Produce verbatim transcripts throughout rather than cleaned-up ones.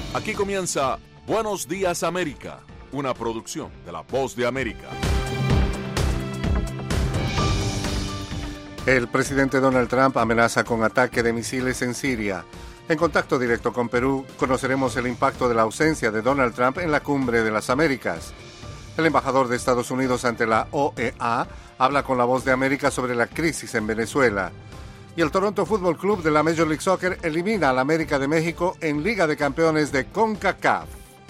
Aquí comienza Buenos Días América, una producción de La Voz de América. El presidente Donald Trump amenaza con ataque de misiles en Siria. En contacto directo con Perú, conoceremos el impacto de la ausencia de Donald Trump en la Cumbre de las Américas. El embajador de Estados Unidos ante la O E A habla con La Voz de América sobre la crisis en Venezuela. Y el Toronto Football Club de la Major League Soccer elimina al América de México en Liga de Campeones de CONCACAF.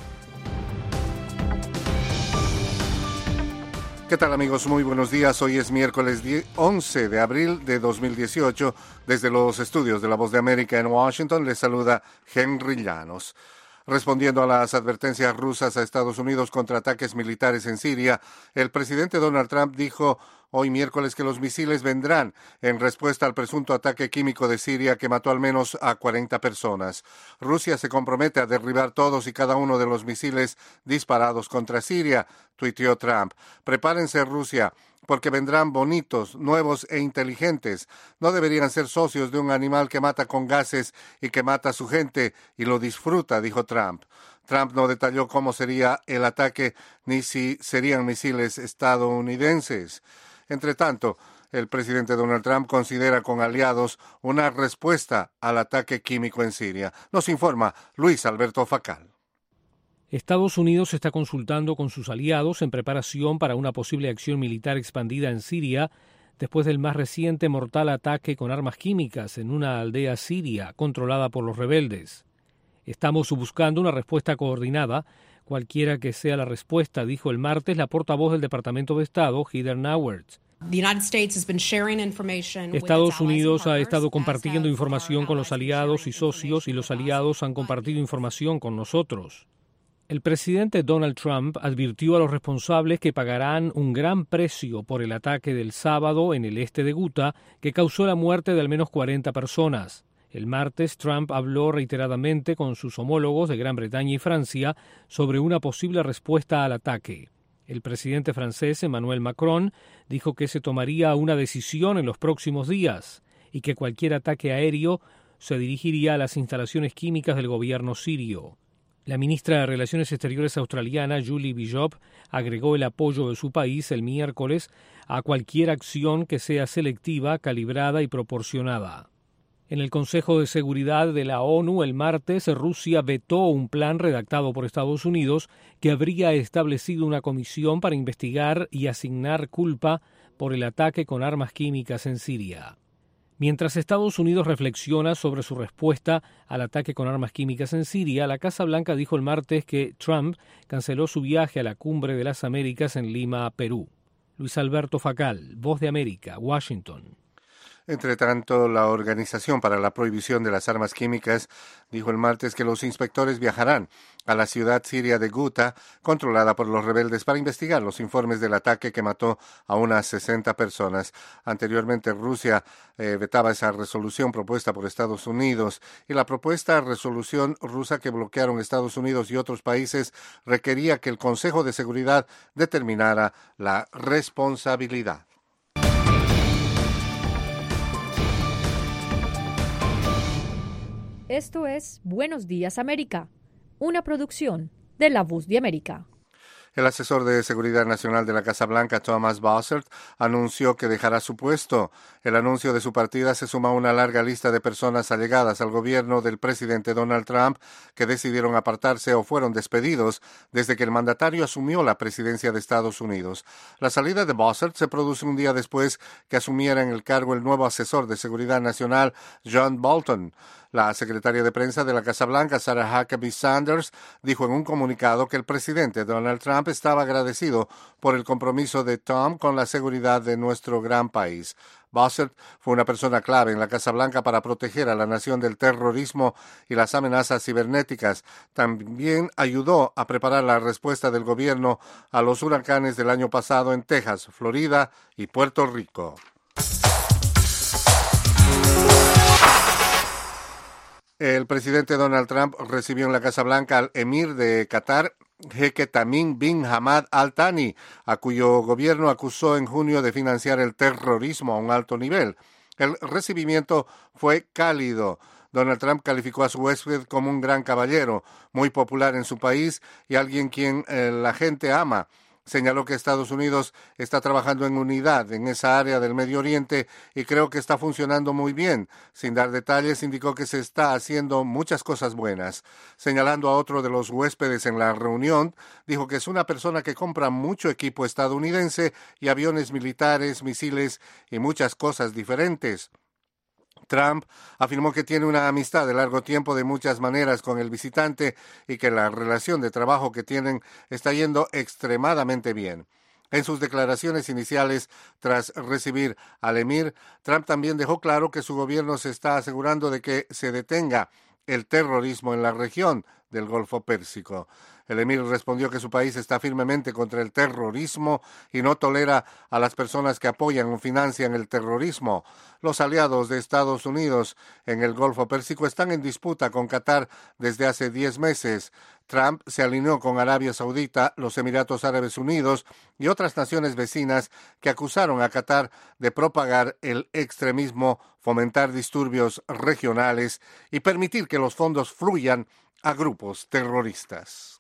¿Qué tal, amigos? Muy buenos días. Hoy es miércoles once de abril de dos mil dieciocho. Desde los estudios de La Voz de América en Washington les saluda Henry Llanos. Respondiendo a las advertencias rusas a Estados Unidos contra ataques militares en Siria, el presidente Donald Trump dijo hoy miércoles que los misiles vendrán en respuesta al presunto ataque químico de Siria que mató al menos a cuarenta personas. Rusia se compromete a derribar todos y cada uno de los misiles disparados contra Siria, tuiteó Trump. Prepárense, Rusia, porque vendrán bonitos, nuevos e inteligentes. No deberían ser socios de un animal que mata con gases y que mata a su gente y lo disfruta, dijo Trump. Trump no detalló cómo sería el ataque ni si serían misiles estadounidenses. Entre tanto, el presidente Donald Trump considera con aliados una respuesta al ataque químico en Siria. Nos informa Luis Alberto Facal. Estados Unidos está consultando con sus aliados en preparación para una posible acción militar expandida en Siria después del más reciente mortal ataque con armas químicas en una aldea siria controlada por los rebeldes. Estamos buscando una respuesta coordinada, cualquiera que sea la respuesta, dijo el martes la portavoz del Departamento de Estado, Heather Nauert. Estados Unidos ha estado compartiendo información con los aliados y socios y los aliados han compartido información con nosotros. El presidente Donald Trump advirtió a los responsables que pagarán un gran precio por el ataque del sábado en el este de Ghouta, que causó la muerte de al menos cuarenta personas. El martes, Trump habló reiteradamente con sus homólogos de Gran Bretaña y Francia sobre una posible respuesta al ataque. El presidente francés Emmanuel Macron dijo que se tomaría una decisión en los próximos días y que cualquier ataque aéreo se dirigiría a las instalaciones químicas del gobierno sirio. La ministra de Relaciones Exteriores australiana, Julie Bishop, agregó el apoyo de su país el miércoles a cualquier acción que sea selectiva, calibrada y proporcionada. En el Consejo de Seguridad de la ONU el martes, Rusia vetó un plan redactado por Estados Unidos que habría establecido una comisión para investigar y asignar culpa por el ataque con armas químicas en Siria. Mientras Estados Unidos reflexiona sobre su respuesta al ataque con armas químicas en Siria, la Casa Blanca dijo el martes que Trump canceló su viaje a la Cumbre de las Américas en Lima, Perú. Luis Alberto Facal, Voz de América, Washington. Entre tanto, la Organización para la Prohibición de las Armas Químicas dijo el martes que los inspectores viajarán a la ciudad siria de Ghouta, controlada por los rebeldes, para investigar los informes del ataque que mató a unas sesenta personas. Anteriormente, Rusia eh, vetaba esa resolución propuesta por Estados Unidos, y la propuesta resolución rusa que bloquearon Estados Unidos y otros países requería que el Consejo de Seguridad determinara la responsabilidad. Esto es Buenos Días América, una producción de La Voz de América. El asesor de Seguridad Nacional de la Casa Blanca, Thomas Bossert, anunció que dejará su puesto. El anuncio de su partida se suma a una larga lista de personas allegadas al gobierno del presidente Donald Trump que decidieron apartarse o fueron despedidos desde que el mandatario asumió la presidencia de Estados Unidos. La salida de Bossert se produce un día después que asumiera en el cargo el nuevo asesor de Seguridad Nacional, John Bolton. La secretaria de prensa de la Casa Blanca, Sarah Huckabee Sanders, dijo en un comunicado que el presidente Donald Trump estaba agradecido por el compromiso de Tom con la seguridad de nuestro gran país. Bossert fue una persona clave en la Casa Blanca para proteger a la nación del terrorismo y las amenazas cibernéticas. También ayudó a preparar la respuesta del gobierno a los huracanes del año pasado en Texas, Florida y Puerto Rico. El presidente Donald Trump recibió en la Casa Blanca al emir de Qatar, jeque Tamim bin Hamad Al Thani, a cuyo gobierno acusó en junio de financiar el terrorismo a un alto nivel. El recibimiento fue cálido. Donald Trump calificó a su huésped como un gran caballero, muy popular en su país y alguien quien eh, la gente ama. Señaló que Estados Unidos está trabajando en unidad en esa área del Medio Oriente y creo que está funcionando muy bien. Sin dar detalles, indicó que se está haciendo muchas cosas buenas. Señalando a otro de los huéspedes en la reunión, dijo que es una persona que compra mucho equipo estadounidense y aviones militares, misiles y muchas cosas diferentes. Trump afirmó que tiene una amistad de largo tiempo de muchas maneras con el visitante y que la relación de trabajo que tienen está yendo extremadamente bien. En sus declaraciones iniciales, tras recibir al emir, Trump también dejó claro que su gobierno se está asegurando de que se detenga el terrorismo en la región del Golfo Pérsico. El emir respondió que su país está firmemente contra el terrorismo y no tolera a las personas que apoyan o financian el terrorismo. Los aliados de Estados Unidos en el Golfo Pérsico están en disputa con Qatar desde hace diez meses. Trump se alineó con Arabia Saudita, los Emiratos Árabes Unidos y otras naciones vecinas que acusaron a Qatar de propagar el extremismo, fomentar disturbios regionales y permitir que los fondos fluyan a grupos terroristas.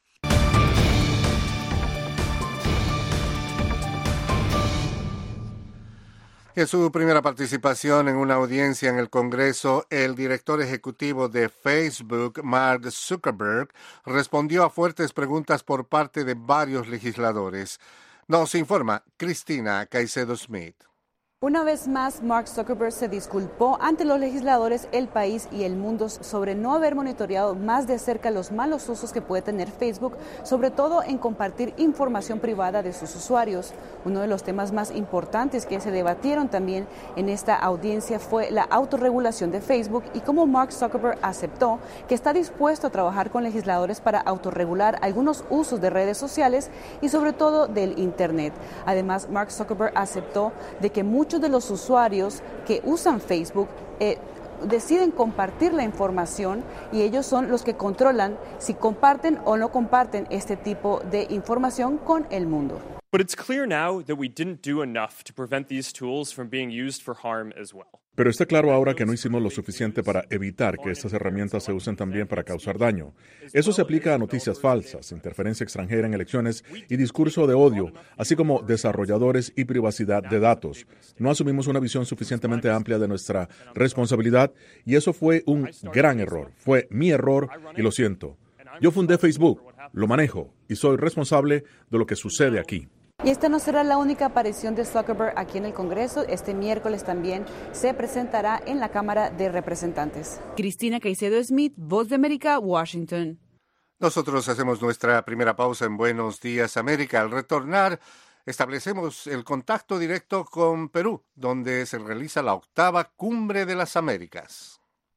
En su primera participación en una audiencia en el Congreso, el director ejecutivo de Facebook, Mark Zuckerberg, respondió a fuertes preguntas por parte de varios legisladores. Nos informa Cristina Caicedo Smith. Una vez más, Mark Zuckerberg se disculpó ante los legisladores, el país y el mundo sobre no haber monitoreado más de cerca los malos usos que puede tener Facebook, sobre todo en compartir información privada de sus usuarios. Uno de los temas más importantes que se debatieron también en esta audiencia fue la autorregulación de Facebook y cómo Mark Zuckerberg aceptó que está dispuesto a trabajar con legisladores para autorregular algunos usos de redes sociales y sobre todo del Internet. Además, Mark Zuckerberg aceptó de que muchos Muchos de los usuarios que usan Facebook eh, deciden compartir la información y ellos son los que controlan si comparten o no comparten este tipo de información con el mundo. But it's clear now that we didn't do enough to prevent these tools from being used for harm as well. Pero está claro ahora que no hicimos lo suficiente para evitar que estas herramientas se usen también para causar daño. Eso se aplica a noticias falsas, interferencia extranjera en elecciones y discurso de odio, así como desarrolladores y privacidad de datos. No asumimos una visión suficientemente amplia de nuestra responsabilidad y eso fue un gran error. Fue mi error y lo siento. Yo fundé Facebook, lo manejo y soy responsable de lo que sucede aquí. Y esta no será la única aparición de Zuckerberg aquí en el Congreso. Este miércoles también se presentará en la Cámara de Representantes. Cristina Caicedo Smith, Voz de América, Washington. Nosotros hacemos nuestra primera pausa en Buenos Días América. Al retornar, establecemos el contacto directo con Perú, donde se realiza la octava Cumbre de las Américas.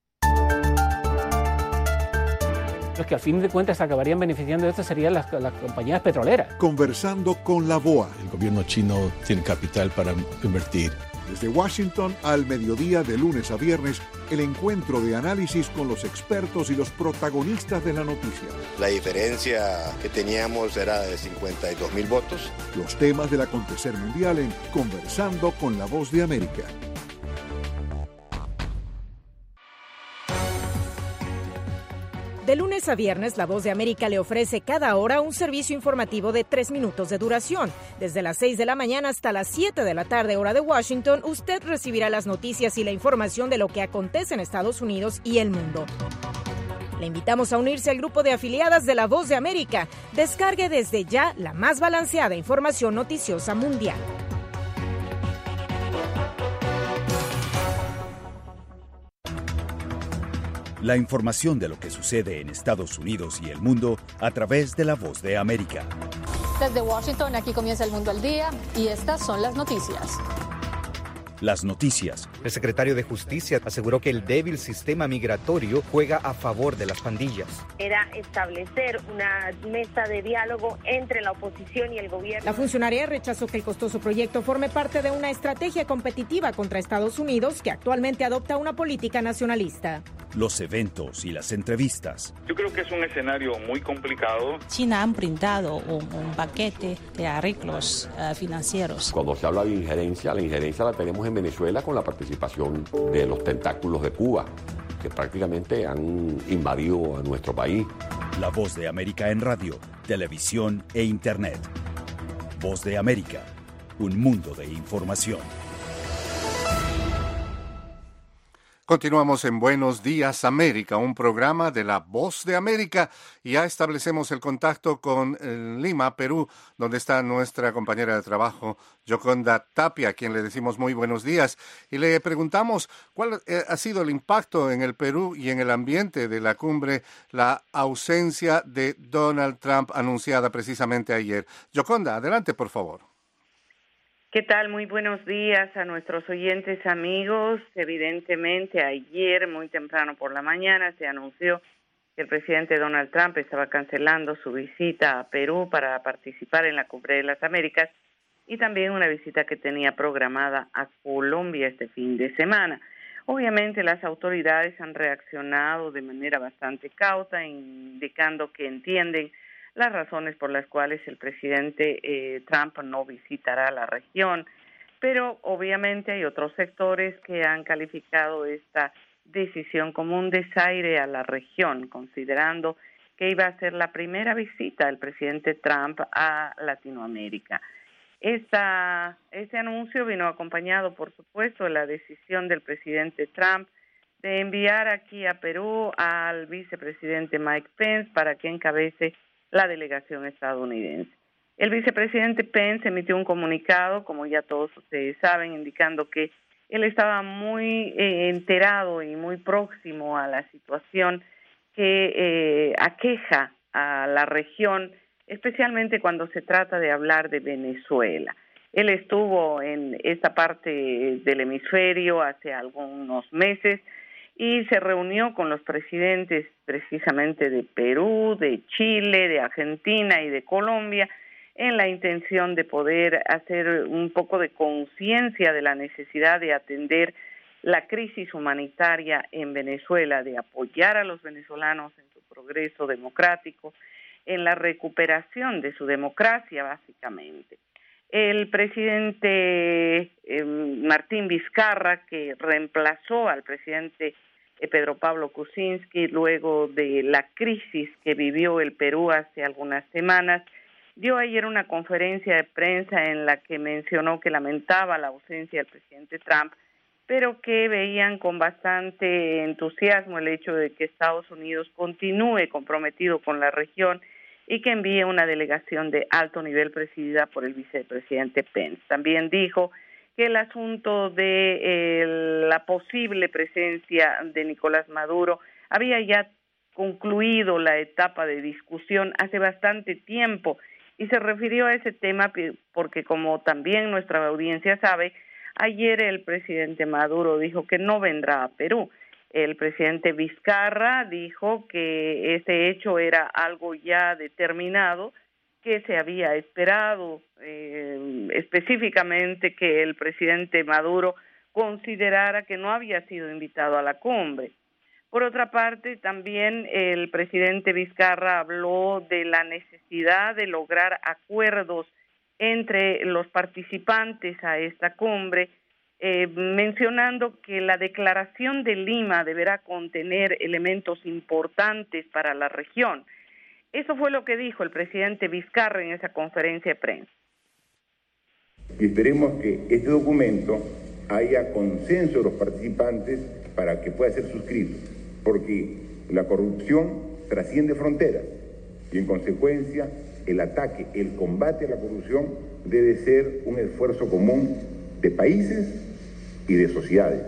Los que al fin de cuentas acabarían beneficiando de esto serían las, las compañías petroleras. Conversando con la B O A. El gobierno chino tiene capital para invertir. Desde Washington al mediodía de lunes a viernes, el encuentro de análisis con los expertos y los protagonistas de la noticia. La diferencia que teníamos era de cincuenta y dos mil votos. Los temas del acontecer mundial en Conversando con la Voz de América. De lunes a viernes, La Voz de América le ofrece cada hora un servicio informativo de tres minutos de duración. Desde las seis de la mañana hasta las siete de la tarde, hora de Washington, usted recibirá las noticias y la información de lo que acontece en Estados Unidos y el mundo. Le invitamos a unirse al grupo de afiliadas de La Voz de América. Descargue desde ya la más balanceada información noticiosa mundial. La información de lo que sucede en Estados Unidos y el mundo a través de La Voz de América. Desde Washington, aquí comienza El Mundo al Día y estas son las noticias. Las noticias. El secretario de Justicia aseguró que el débil sistema migratorio juega a favor de las pandillas. Era establecer una mesa de diálogo entre la oposición y el gobierno. La funcionaria rechazó que el costoso proyecto forme parte de una estrategia competitiva contra Estados Unidos, que actualmente adopta una política nacionalista. Los eventos y las entrevistas. Yo creo que es un escenario muy complicado. China han brindado un, un paquete de arreglos uh, financieros. Cuando se habla de injerencia, la injerencia la tenemos en Venezuela con la participación de los tentáculos de Cuba. que prácticamente han invadido a nuestro país. La Voz de América en radio, televisión e internet. Voz de América, un mundo de información. Continuamos en Buenos Días América, un programa de La Voz de América, y ya establecemos el contacto con eh, Lima, Perú, donde está nuestra compañera de trabajo, Yoconda Tapia, a quien le decimos muy buenos días, y le preguntamos cuál eh, ha sido el impacto en el Perú y en el ambiente de la cumbre, la ausencia de Donald Trump anunciada precisamente ayer. Yoconda, adelante, por favor. ¿Qué tal? Muy buenos días a nuestros oyentes amigos. Evidentemente, ayer, muy temprano por la mañana, se anunció que el presidente Donald Trump estaba cancelando su visita a Perú para participar en la Cumbre de las Américas y también una visita que tenía programada a Colombia este fin de semana. Obviamente, las autoridades han reaccionado de manera bastante cauta, indicando que entienden las razones por las cuales el presidente eh, Trump no visitará la región, pero obviamente hay otros sectores que han calificado esta decisión como un desaire a la región, considerando que iba a ser la primera visita del presidente Trump a Latinoamérica. Esta, este anuncio vino acompañado, por supuesto, de la decisión del presidente Trump de enviar aquí a Perú al vicepresidente Mike Pence para que encabece la delegación estadounidense. El vicepresidente Pence emitió un comunicado, como ya todos ustedes saben, indicando que él estaba muy eh, enterado y muy próximo a la situación que eh, aqueja a la región, especialmente cuando se trata de hablar de Venezuela. Él estuvo en esta parte del hemisferio hace algunos meses y se reunió con los presidentes precisamente de Perú, de Chile, de Argentina y de Colombia en la intención de poder hacer un poco de conciencia de la necesidad de atender la crisis humanitaria en Venezuela, de apoyar a los venezolanos en su progreso democrático, en la recuperación de su democracia, básicamente. El presidente eh, Martín Vizcarra, que reemplazó al presidente eh, Pedro Pablo Kuczynski luego de la crisis que vivió el Perú hace algunas semanas, dio ayer una conferencia de prensa en la que mencionó que lamentaba la ausencia del presidente Trump, pero que veían con bastante entusiasmo el hecho de que Estados Unidos continúe comprometido con la región y que envíe una delegación de alto nivel presidida por el vicepresidente Pence. También dijo que el asunto de eh, la posible presencia de Nicolás Maduro había ya concluido la etapa de discusión hace bastante tiempo y se refirió a ese tema porque, como también nuestra audiencia sabe, ayer el presidente Maduro dijo que no vendrá a Perú. El presidente Vizcarra dijo que ese hecho era algo ya determinado, que se había esperado eh, específicamente que el presidente Maduro considerara que no había sido invitado a la cumbre. Por otra parte, también el presidente Vizcarra habló de la necesidad de lograr acuerdos entre los participantes a esta cumbre, Eh, mencionando que la declaración de Lima deberá contener elementos importantes para la región. Eso fue lo que dijo el presidente Vizcarra en esa conferencia de prensa. Y esperemos que este documento haya consenso de los participantes para que pueda ser suscrito, porque la corrupción trasciende fronteras y en consecuencia el ataque, el combate a la corrupción debe ser un esfuerzo común de países y de sociedades.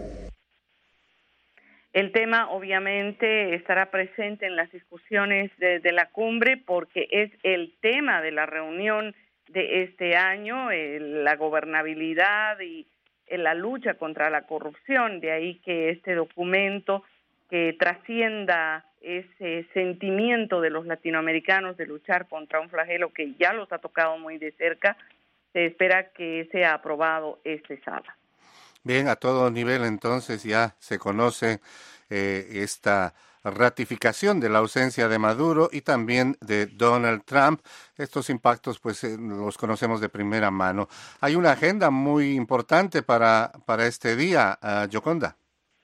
El tema obviamente estará presente en las discusiones de, de la cumbre porque es el tema de la reunión de este año, eh, la gobernabilidad y eh, la lucha contra la corrupción. De ahí que este documento que trascienda ese sentimiento de los latinoamericanos de luchar contra un flagelo que ya los ha tocado muy de cerca, se espera que sea aprobado este sábado. Bien, a todo nivel entonces ya se conoce eh, esta ratificación de la ausencia de Maduro y también de Donald Trump. Estos impactos pues eh, los conocemos de primera mano. Hay una agenda muy importante para, para este día, uh, Yoconda.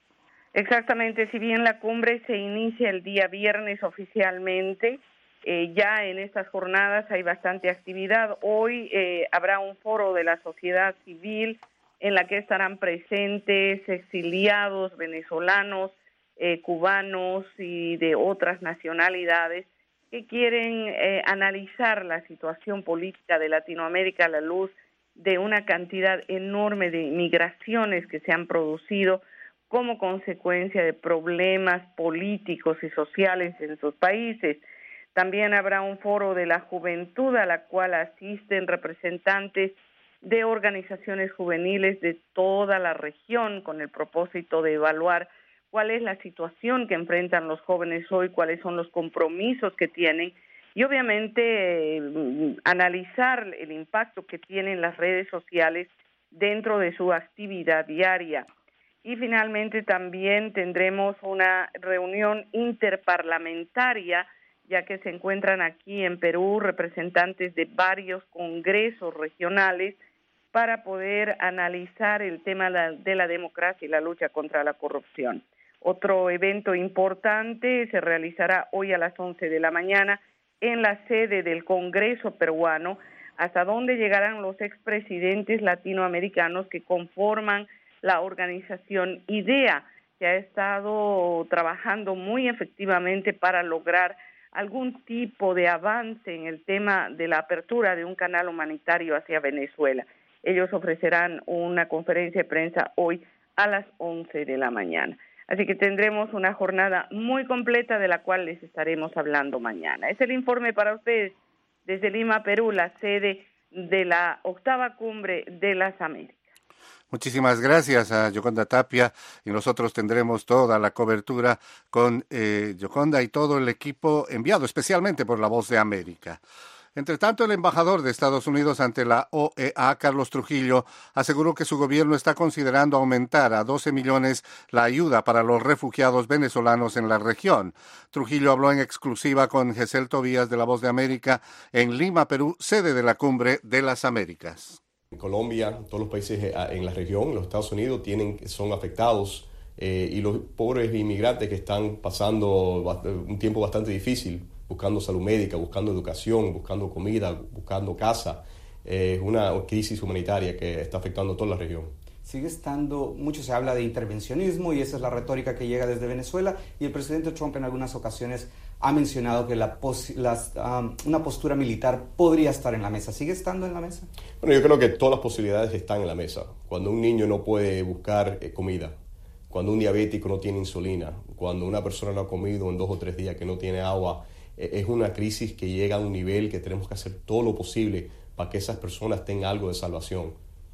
Exactamente, si bien la cumbre se inicia el día viernes oficialmente, eh, ya en estas jornadas hay bastante actividad. Hoy eh, habrá un foro de la sociedad civil en la que estarán presentes exiliados venezolanos, eh, cubanos y de otras nacionalidades que quieren eh, analizar la situación política de Latinoamérica a la luz de una cantidad enorme de migraciones que se han producido como consecuencia de problemas políticos y sociales en sus países. También habrá un foro de la juventud a la cual asisten representantes de organizaciones juveniles de toda la región con el propósito de evaluar cuál es la situación que enfrentan los jóvenes hoy, cuáles son los compromisos que tienen y obviamente eh, analizar el impacto que tienen las redes sociales dentro de su actividad diaria. Y finalmente también tendremos una reunión interparlamentaria, ya que se encuentran aquí en Perú representantes de varios congresos regionales para poder analizar el tema de la democracia y la lucha contra la corrupción. Otro evento importante se realizará hoy a las once de la mañana en la sede del Congreso peruano, hasta donde llegarán los expresidentes latinoamericanos que conforman la organización IDEA, que ha estado trabajando muy efectivamente para lograr algún tipo de avance en el tema de la apertura de un canal humanitario hacia Venezuela. Ellos ofrecerán una conferencia de prensa hoy a las once de la mañana. Así que tendremos una jornada muy completa de la cual les estaremos hablando mañana. Es el informe para ustedes desde Lima, Perú, la sede de la octava cumbre de las Américas. Muchísimas gracias a Yoconda Tapia y nosotros tendremos toda la cobertura con eh, Yoconda y todo el equipo enviado especialmente por La Voz de América. Entre tanto, el embajador de Estados Unidos ante la O E A, Carlos Trujillo, aseguró que su gobierno está considerando aumentar a doce millones la ayuda para los refugiados venezolanos en la región. Trujillo habló en exclusiva con Gesel Tobías de La Voz de América en Lima, Perú, sede de la Cumbre de las Américas. Colombia, todos los países en la región, los Estados Unidos, tienen, son afectados eh, y los pobres inmigrantes que están pasando un tiempo bastante difícil, buscando salud médica, buscando educación, buscando comida, buscando casa. Es eh, una crisis humanitaria que está afectando a toda la región. Sigue estando, mucho se habla de intervencionismo y esa es la retórica que llega desde Venezuela y el presidente Trump en algunas ocasiones ha mencionado que la pos, las, um, una postura militar podría estar en la mesa. ¿Sigue estando en la mesa? Bueno, yo creo que todas las posibilidades están en la mesa. Cuando un niño no puede buscar eh, comida, cuando un diabético no tiene insulina, cuando una persona no ha comido en dos o tres días, que no tiene agua, eh, es una crisis que llega a un nivel que tenemos que hacer todo lo posible para que esas personas tengan algo de salvación.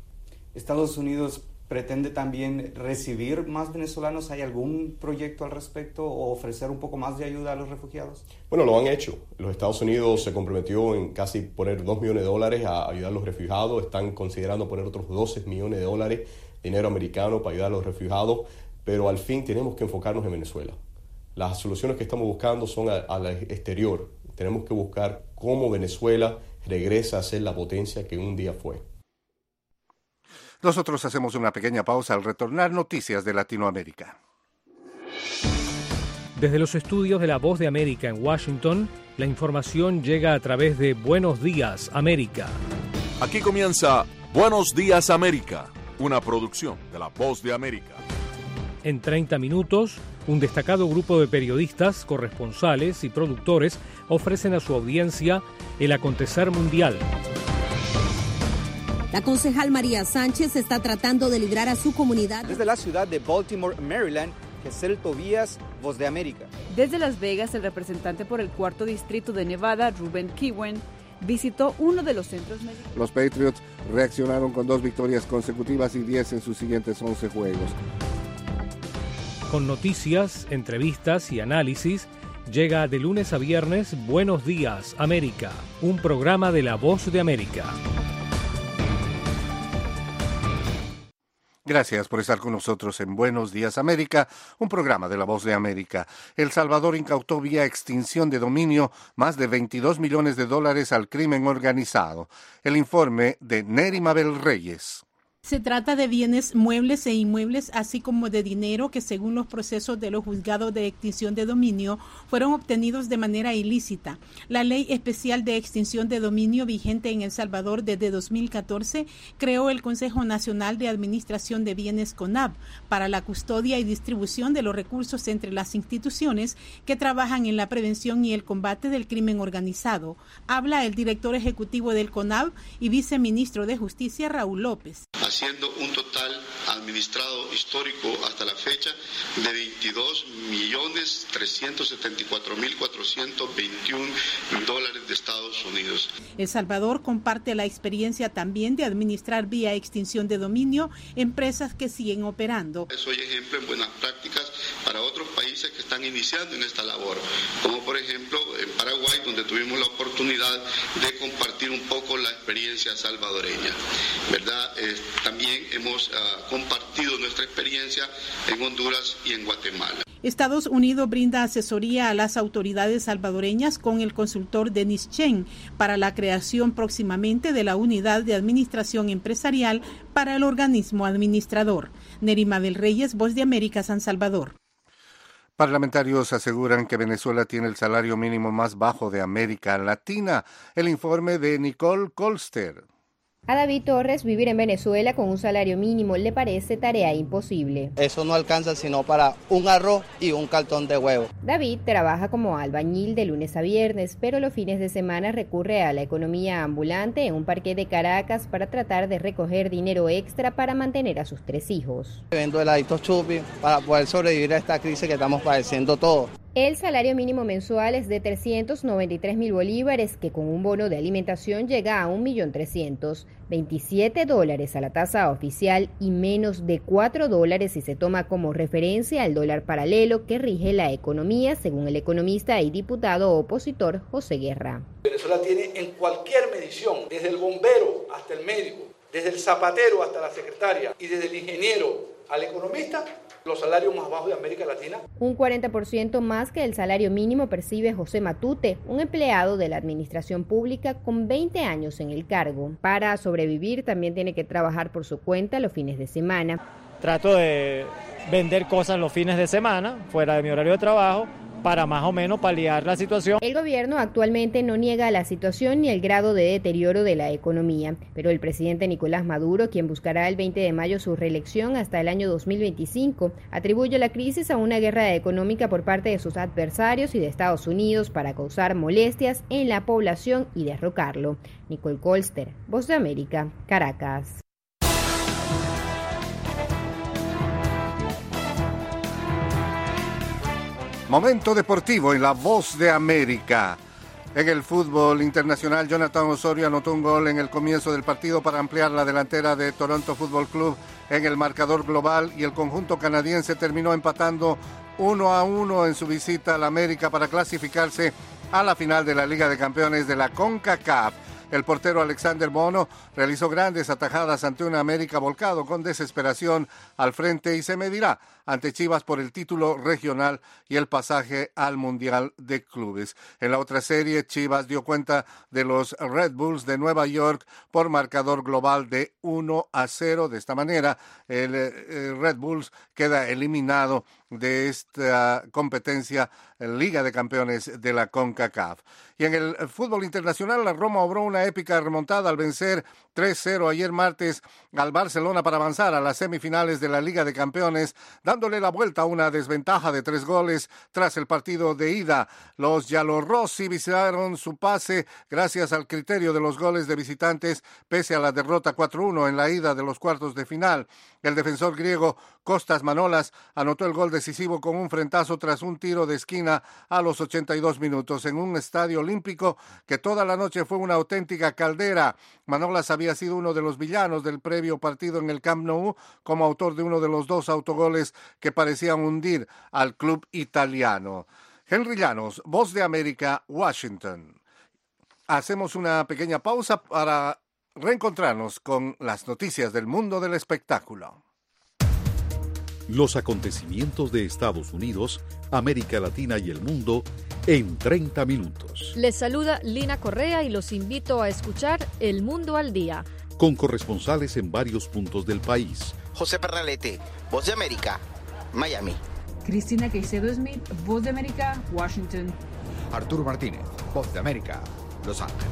Estados Unidos pretende también recibir más venezolanos. ¿Hay algún proyecto al respecto o ofrecer un poco más de ayuda a los refugiados? Bueno, lo han hecho. Los Estados Unidos se comprometió en casi poner dos millones de dólares a ayudar a los refugiados. Están considerando poner otros doce millones de dólares, dinero americano, para ayudar a los refugiados. Pero al fin tenemos que enfocarnos en Venezuela. Las soluciones que estamos buscando son al exterior. Tenemos que buscar cómo Venezuela regresa a ser la potencia que un día fue. Nosotros hacemos una pequeña pausa al retornar noticias de Latinoamérica. Desde los estudios de La Voz de América en Washington, la información llega a través de Buenos Días, América. Aquí comienza Buenos Días, América, una producción de La Voz de América. En treinta minutos, un destacado grupo de periodistas, corresponsales y productores ofrecen a su audiencia el acontecer mundial. La concejal María Sánchez está tratando de librar a su comunidad. Desde la ciudad de Baltimore, Maryland, Gesel Tobías, Voz de América. Desde Las Vegas, el representante por el cuarto distrito de Nevada, Ruben Kiwen, visitó uno de los centros médicos. Los Patriots reaccionaron con dos victorias consecutivas y diez en sus siguientes once juegos. Con noticias, entrevistas y análisis, llega de lunes a viernes Buenos Días, América, un programa de La Voz de América. Gracias por estar con nosotros en Buenos Días América, un programa de La Voz de América. El Salvador incautó vía extinción de dominio más de veintidós millones de dólares al crimen organizado. El informe de Nery Mabel Reyes. Se trata de bienes muebles e inmuebles, así como de dinero que, según los procesos de los juzgados de extinción de dominio, fueron obtenidos de manera ilícita. La Ley Especial de Extinción de Dominio, vigente en El Salvador desde dos mil catorce, creó el Consejo Nacional de Administración de Bienes CONAB para la custodia y distribución de los recursos entre las instituciones que trabajan en la prevención y el combate del crimen organizado. Habla el director ejecutivo del CONAB y viceministro de Justicia, Raúl López. Haciendo un total administrado histórico hasta la fecha de veintidós millones trescientos setenta y cuatro mil cuatrocientos veintiuno dólares de Estados Unidos. El Salvador comparte la experiencia también de administrar vía extinción de dominio empresas que siguen operando. Soy ejemplo en buenas prácticas para otros países que están iniciando en esta labor, como por ejemplo en Paraguay, donde tuvimos la oportunidad de compartir un poco la experiencia salvadoreña, ¿verdad? Eh, También hemos uh, compartido nuestra experiencia en Honduras y en Guatemala. Estados Unidos brinda asesoría a las autoridades salvadoreñas con el consultor Denis Chen para la creación próximamente de la Unidad de Administración Empresarial para el organismo administrador. Nerima del Reyes, Voz de América, San Salvador. Parlamentarios aseguran que Venezuela tiene el salario mínimo más bajo de América Latina. El informe de Nicole Colster. A David Torres, vivir en Venezuela con un salario mínimo le parece tarea imposible. Eso no alcanza sino para un arroz y un cartón de huevo. David trabaja como albañil de lunes a viernes, pero los fines de semana recurre a la economía ambulante en un parque de Caracas para tratar de recoger dinero extra para mantener a sus tres hijos. Vendo heladitos chupi para poder sobrevivir a esta crisis que estamos padeciendo todos. El salario mínimo mensual es de trescientos noventa y tres mil bolívares, que con un bono de alimentación llega a un millón trescientos veintisiete dólares a la tasa oficial y menos de cuatro dólares si se toma como referencia el dólar paralelo que rige la economía, según el economista y diputado opositor José Guerra. Venezuela tiene en cualquier medición, desde el bombero hasta el médico, desde el zapatero hasta la secretaria y desde el ingeniero al economista, los salarios más bajos de América Latina. Un cuarenta por ciento más que el salario mínimo percibe José Matute, un empleado de la administración pública con veinte años en el cargo. Para sobrevivir también tiene que trabajar por su cuenta los fines de semana. Trato de vender cosas los fines de semana, fuera de mi horario de trabajo, para más o menos paliar la situación. El gobierno actualmente no niega la situación ni el grado de deterioro de la economía, pero el presidente Nicolás Maduro, quien buscará el veinte de mayo su reelección hasta el año dos mil veinticinco, atribuye la crisis a una guerra económica por parte de sus adversarios y de Estados Unidos para causar molestias en la población y derrocarlo. Nicole Colster, Voz de América, Caracas. Momento deportivo en La Voz de América. En el fútbol internacional, Jonathan Osorio anotó un gol en el comienzo del partido para ampliar la delantera de Toronto Football Club en el marcador global, y el conjunto canadiense terminó empatando uno a uno en su visita a la América para clasificarse a la final de la Liga de Campeones de la CONCACAF. El portero Alexander Bono realizó grandes atajadas ante una América volcado con desesperación al frente y se medirá ante Chivas por el título regional y el pasaje al Mundial de Clubes. En la otra serie, Chivas dio cuenta de los Red Bulls de Nueva York por marcador global de uno a cero. De esta manera, el, el Red Bulls queda eliminado de esta competencia Liga de Campeones de la CONCACAF. Y en el fútbol internacional, la Roma obró una épica remontada al vencer tres cero ayer martes al Barcelona para avanzar a las semifinales de la Liga de Campeones, dándole la vuelta a una desventaja de tres goles tras el partido de ida. Los giallorossi viciaron su pase gracias al criterio de los goles de visitantes, pese a la derrota cuatro uno en la ida de los cuartos de final. El defensor griego Kostas Manolas anotó el gol decisivo con un frentazo tras un tiro de esquina a los ochenta y dos minutos en un estadio olímpico que toda la noche fue una auténtica caldera. Manolas había sido uno de los villanos del previo partido en el Camp Nou como autor de uno de los dos autogoles que parecían hundir al club italiano. Henry Llanos, Voz de América, Washington. Hacemos una pequeña pausa para reencontrarnos con las noticias del mundo del espectáculo. Los acontecimientos de Estados Unidos, América Latina y el mundo en treinta minutos. Les saluda Lina Correa y los invito a escuchar El Mundo al Día, con corresponsales en varios puntos del país. José Pernalete, Voz de América, Miami. Cristina Caicedo Smith, Voz de América, Washington. Arturo Martínez, Voz de América, Los Ángeles.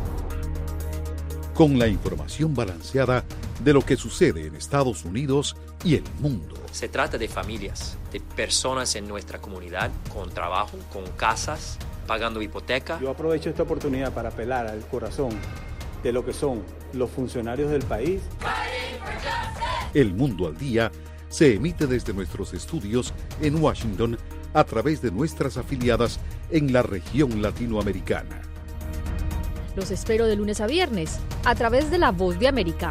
Con la información balanceada de lo que sucede en Estados Unidos y el mundo. Se trata de familias, de personas en nuestra comunidad con trabajo, con casas, pagando hipoteca. Yo aprovecho esta oportunidad para apelar al corazón de lo que son los funcionarios del país. El Mundo al Día se emite desde nuestros estudios en Washington a través de nuestras afiliadas en la región latinoamericana. Los espero de lunes a viernes a través de La Voz de América.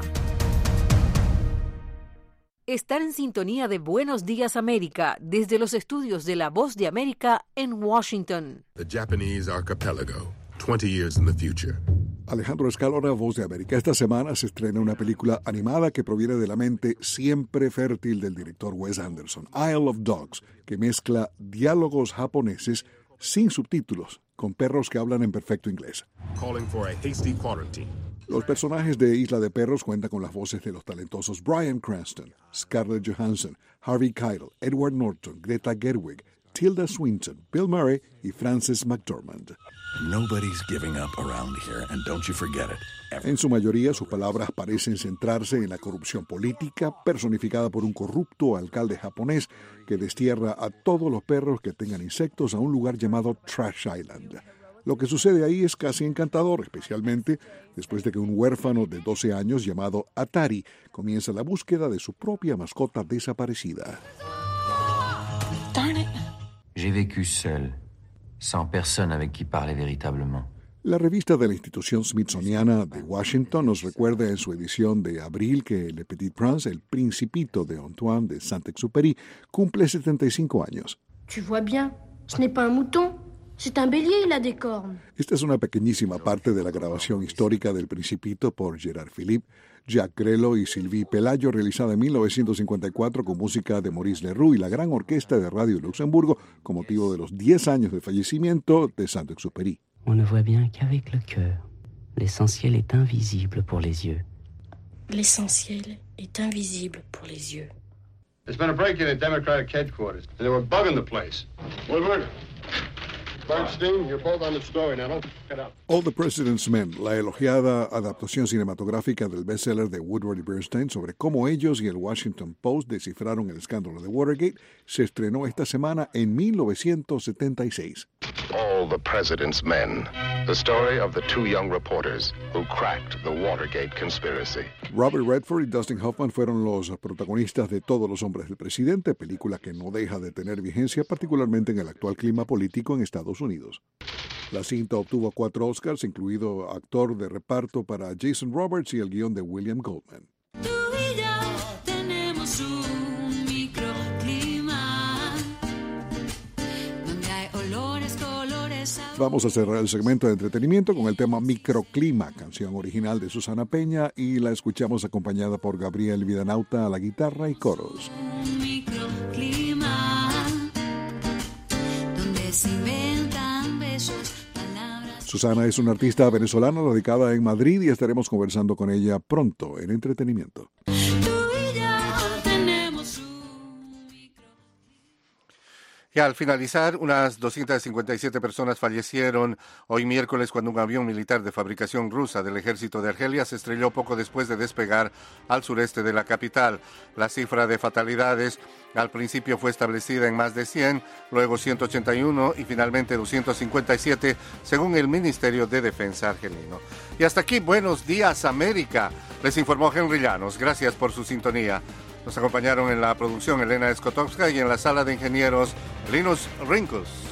Están en sintonía de Buenos Días América desde los estudios de La Voz de América en Washington. The Japanese Archipelago, twenty years in the future. Alejandro Escalona, Voz de América. Esta semana se estrena una película animada que proviene de la mente siempre fértil del director Wes Anderson, Isle of Dogs, que mezcla diálogos japoneses sin subtítulos, con perros que hablan en perfecto inglés. Calling for a hasty quarantine. Los personajes de Isla de Perros cuentan con las voces de los talentosos Bryan Cranston, Scarlett Johansson, Harvey Keitel, Edward Norton, Greta Gerwig, Tilda Swinton, Bill Murray y Frances McDormand. Nobody's giving up around here, and don't you forget it. En su mayoría, sus palabras parecen centrarse en la corrupción política personificada por un corrupto alcalde japonés que destierra a todos los perros que tengan insectos a un lugar llamado Trash Island. Lo que sucede ahí es casi encantador, especialmente después de que un huérfano de doce años llamado Atari comienza la búsqueda de su propia mascota desaparecida. Darn it. J'ai vécu seul, sans personne avec qui parler véritablement. La revista de la institución Smithsoniana de Washington nos recuerda en su edición de abril que Le Petit Prince, el Principito de Antoine de Saint-Exupéry, cumple setenta y cinco años. Tu vois bien, ce n'est pas un mouton, c'est un bélier, il a des cornes. Esta es una pequeñísima parte de la grabación histórica del Principito por Gerard Philippe, Jacques Grelo y Sylvie Pelayo, realizada en mil novecientos cincuenta y cuatro con música de Maurice Leroux y la Gran Orquesta de Radio Luxemburgo con motivo de los diez años de fallecimiento de Saint-Exupéry. On ne voit bien qu'avec le cœur. L'essentiel est invisible pour les yeux. L'essentiel est invisible pour les yeux. There's been a break-in at Democratic headquarters, and they were bugging the place. Woodward, Bernstein, you're both on the story now. Don't get up. All the President's Men, la elogiada adaptación cinematográfica del bestseller de Woodward y Bernstein sobre cómo ellos y el Washington Post descifraron el escándalo de Watergate, se estrenó esta semana en mil novecientos setenta y seis. All the President's Men, the story of the two young reporters who cracked the Watergate conspiracy. Robert Redford y Dustin Hoffman fueron los protagonistas de Todos los hombres del presidente, película que no deja de tener vigencia, particularmente en el actual clima político en Estados Unidos. La cinta obtuvo cuatro Oscars, incluido actor de reparto para Jason Roberts y el guión de William Goldman. Tú y yo tenemos un microclima donde hay olores, colores, sabores. Vamos a cerrar el segmento de entretenimiento con el tema Microclima, canción original de Susana Peña, y la escuchamos acompañada por Gabriel Vidanauta a la guitarra y coros. Un microclima donde se inventan besos. Susana es una artista venezolana radicada en Madrid y estaremos conversando con ella pronto en entretenimiento. Y al finalizar, unas doscientas cincuenta y siete personas fallecieron hoy miércoles cuando un avión militar de fabricación rusa del ejército de Argelia se estrelló poco después de despegar al sureste de la capital. La cifra de fatalidades al principio fue establecida en más de cien, luego ciento ochenta y uno y finalmente doscientos cincuenta y siete, según el Ministerio de Defensa argelino. Y hasta aquí, Buenos Días América. Les informó Henry Llanos. Gracias por su sintonía. Nos acompañaron en la producción Elena Skotowska y en la sala de ingenieros Linus Rinkus.